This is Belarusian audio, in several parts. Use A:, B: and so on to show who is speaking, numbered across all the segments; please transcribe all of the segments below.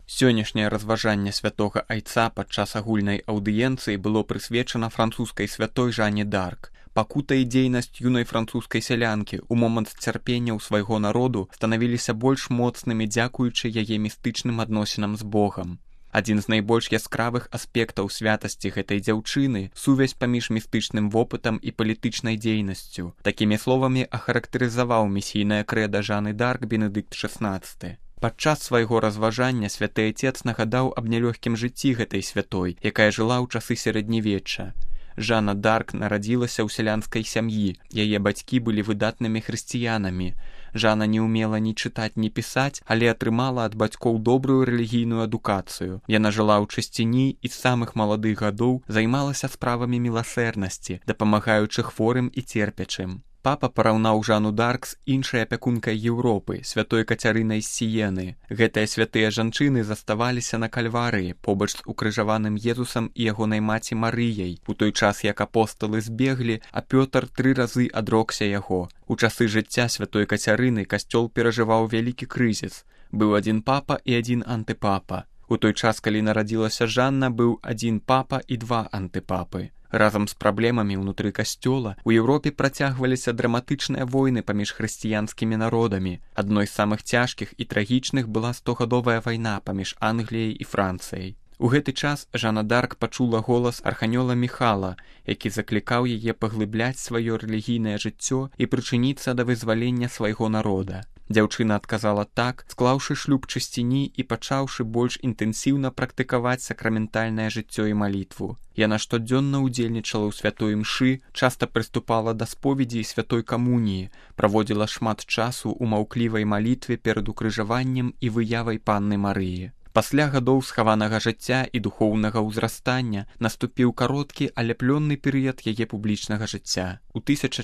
A: Сённяшняе разважанне святога айца падчас агульнай аўдыенцыі было прысвечана французскай святой Жанне д'Арк. Пакута і дзейнасць юнай французскай сялянкі ў момант цярпення ў свайго народу станавіліся больш моцнымі дзякуючы яе містычным адносінам з Богам. Адзін з найбольш яскравых аспектаў святасці гэтай дзяўчыны – сувязь паміж містычным вопытам і палітычнай дзейнасцю. Такімі словамі ахарактарызаваў місійнае крэда Жанны д'Арк Бенедыкт XVI. Падчас свайго разважання святы айцец нагадаў аб нялёгкім жыцці гэтай святой, якая жыла ў часы сярэднявечча. Жанна д'Арк нарадзілася ў сялянскай сям'і, яе бацькі былі выдатнымі хрысціянамі. Жанна не ўмела ні чытаць, ні пісаць, але атрымала ад бацькоў добрую рэлігійную адукацыю. Яна жыла ў чысціні і з самых маладых гадоў займалася справамі міласэрнасці, дапамагаючы хворым і церпячым. Папа параўнаў Жанну д'Арк з іншай апякункай Еўропы, святой Кацярынай з Сіены. Гэтыя святыя жанчыны заставаліся на кальварыі, побач з укрыжаваным Езусам і ягонай маці Марыяй, у той час, як апосталы збеглі, а Пётр 3 разы адрокся яго. У часы жыцця святой Кацярыны касцёл перажываў вялікі крызіс. Быў адзін папа і адзін антыпапа. У той час, калі нарадзілася Жанна, быў адзін папа і 2 антыпапы. Разам з праблемамі ўнутры касцёла у Еўропе працягваліся драматычныя войны паміж хрысціянскімі народамі. Адной з самых цяжкіх і трагічных была 100гадовая вайна паміж Англіяй і Францыяй. У гэты час Жанна д'Арк пачула голас арханёла Міхала, які заклікаў яе паглыбляць сваё рэлігійнае жыццё і прычыніцца да вызвалення свайго народа. Дзяўчына адказала так, склаўшы шлюб чысціні і пачаўшы больш інтэнсіўна практыкаваць сакраментальнае жыццё і малітву. Яна штодзённа ўдзельнічала ў святой імшы, часта прыступала да споведзі і святой камуніі, праводзіла шмат часу ў маўклівай малітве перад укрыжаваннем і выявай Панны Марыі. Пасля гадоў схаванага жыцця і духоўнага ўзрастання наступіў кароткі, але плённы перыяд яе публічнага жыцця. У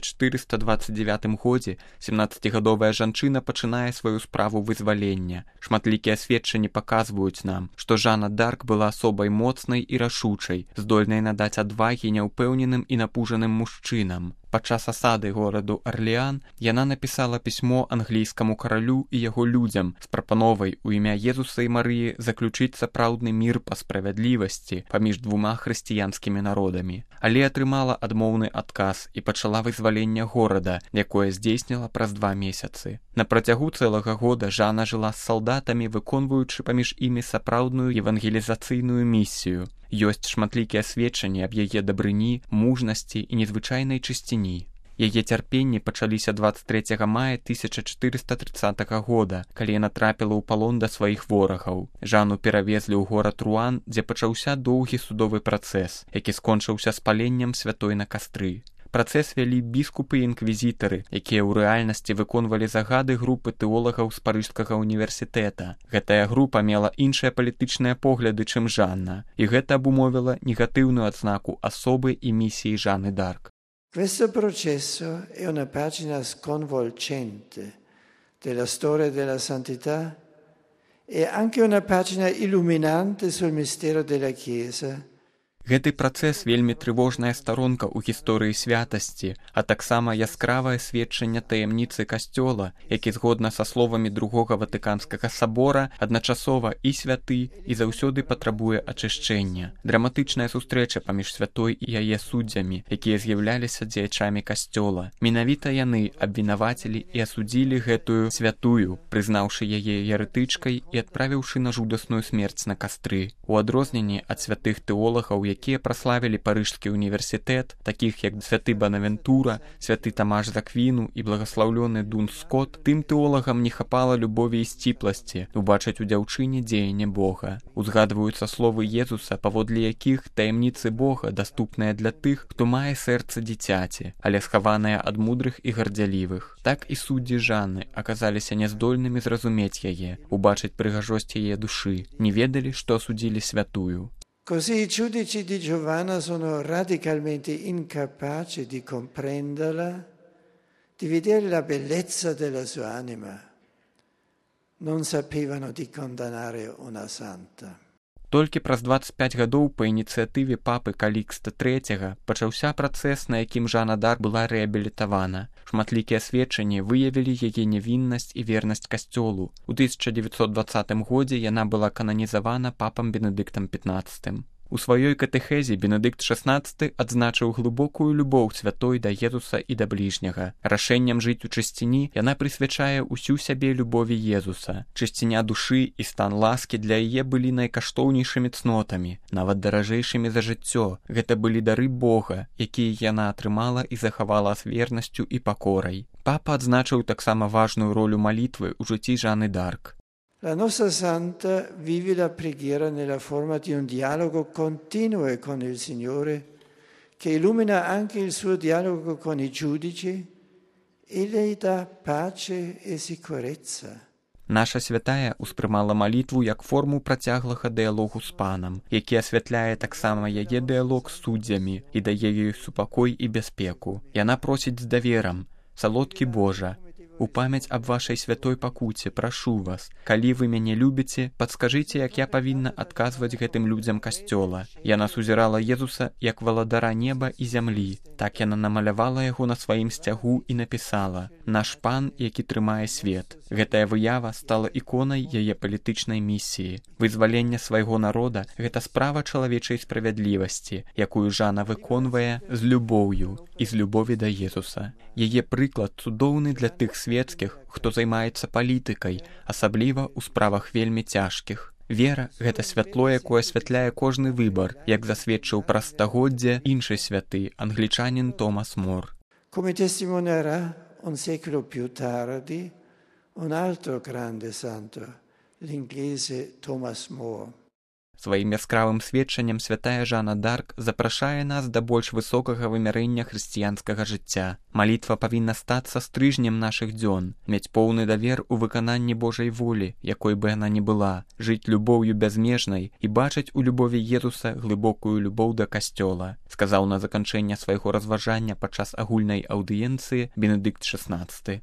A: 1429 годзе 17гадовая жанчына пачынае сваю справу вызвалення. Шматлікія сведчанні паказваюць нам, што Жанна д'Арк была асобай моцнай і рашучай, здольнай надаць адвагі няўпэўненым і напужаным мужчынам. Падчас асады гораду Арлеан яна напісала пісьмо англійскаму каралю і яго людзям з прапановай у імя Езуса і Марыі заключыць сапраўдны мір па справядлівасці паміж 2 хрысціянскімі народамі. Але атрымала адмоўны адказ і пачала вызваленне горада, якое здзейсніла праз 2 месяцы. На працягу цэлага года Жанна жыла з салдатамі, выконваючы паміж імі сапраўдную евангелізацыйную місію. Ёсць шматлікія сведчанні аб яе дабрыні, мужнасці і незвычайнай чысціні. Яе цярпенні пачаліся 23 мая 1430 года, калі яна трапіла ў палон да сваіх ворагаў. Жанну перавезлі ў горад Руан, дзе пачаўся доўгі судовы працэс, які скончыўся спаленнем святой на кастры. Працэс вялі біскупы і інквізітары, якія ў рэальнасці выконвалі загады групы тэолагаў з Парыжскага універсітэта. Гэтая група мела іншыя палітычныя погляды, чым Жанна, і гэта абумовіла негатыўную адзнаку асобы і місіі Жанны д'Арк.
B: Questo processo è una pagina sconvolgente della storia della santità e anche una pagina illuminante sul mistero della Chiesa.
A: Гэты працэс вельмі трывожная старонка ў гісторыі святасці, а таксама яскравае сведчанне таямніцы касцёла, які згодна са словамі Другога Ватыканскага сабора адначасова і святы і заўсёды патрабуе ачышчэння. Драматычная сустрэча паміж святой і яе суддзямі, якія з'яўляліся дзеячамі касцёла. Менавіта яны абвінавацілі і асудзілі гэтую святую, прызнаўшы яе ерэтычкай і адправіўшы на жудасную смерць на кастры. У адрозненні ад святых тэолагаў, якія праславілі Парыжскі універсітэт, такіх як святы Банавентура, святы Тамаш з Аквіну і благаслаўлёны Дун Скот, тым тэолагам не хапала любові і сціпласці убачыць у дзяўчыне дзеянне Бога. Узгадваюцца словы Езуса, паводле якіх таямніцы Бога даступныя для тых, хто мае сэрца дзіцяці, але схаваныя ад мудрых і гардзялівых. Так і суддзі Жанны аказаліся няздольнымі зразумець яе, убачыць прыгажосць яе душы, не ведалі, што асудзілі святую.
B: Così i giudici di Giovanna sono radicalmente incapaci di comprenderla, di vedere la bellezza della sua anima. Non sapevano di condannare una santa.
A: Толькі праз 25 гадоў па ініцыятыве папы Калікста III пачаўся працэс, на якім Жанна д'Арк была рэабілітавана. Шматлікія сведчанні выявілі яе нявіннасць і вернасць касцёлу. У 1920 годзе яна была кананізавана папам Бенедыктам XV. У сваёй катэхезе Бенедыкт XVI адзначыў глыбокую любоў святой да Езуса і да бліжняга. Рашэннем жыць у чысціні яна прысвячае ўсю сябе любові Езуса. Чысціня душы і стан ласкі для яе былі найкаштоўнейшымі цнотамі, нават даражэйшымі за жыццё. Гэта былі дары Бога, якія яна атрымала і захавала з вернасцю і пакорай. Папа адзначыў таксама важную ролю малітвы ў жыцці Жанны д'Арк.
B: La nostra santa vive la preghiera nella forma di un dialogo continuo con il Signore, che illumina anche il suo dialogo con i giudici e le dà pace e sicurezza.
A: Наша святая успрымала малітву як форму працяглага дыялогу з панам, які асвятляе таксама яе дыялог з суддзямі і дае ёй супакой і бяспеку. Яна просіць з даверам: «Салодкі Божа, у памяць аб вашай святой пакуце прашу вас, калі вы мяне любіце, падскажыце, як я павінна адказваць гэтым людзям касцёла». Яна сузірала Езуса як валадара неба і зямлі. Так яна намалявала яго на сваім сцягу і напісала: «Наш пан, які трымае свет». Гэтая выява стала іконай яе палітычнай місіі. Вызваленне свайго народа – гэта справа чалавечай справядлівасці, якую Жанна выконвае з любоўю і з любові да Езуса. Яе прыклад цудоўны для тых светскіх, хто займаецца палітыкай, асабліва ў справах вельмі цяжкіх. Вера – гэта святло, якое асвятляе кожны выбар, як засведчыў праз стагоддзе іншы святы, англічанін Томас Мор.
B: Come testimonierà un secolo più tardi un altro grande santo, l'inglese Thomas More.
A: Сваім яскравым сведчаннем святая Жанна д'Арк запрашае нас да больш высокага вымярэння хрысціянскага жыцця. Малітва павінна стацца стрыжнем нашых дзён, мець поўны давер у выкананні Божай волі, якой бы яна ні была, жыць любоўю бязмежнай і бачыць у любові Езуса глыбокую любоў да касцёла, сказаў на заканчэнне свайго разважання падчас агульнай аўдыенцыі Бенедыкт XVI.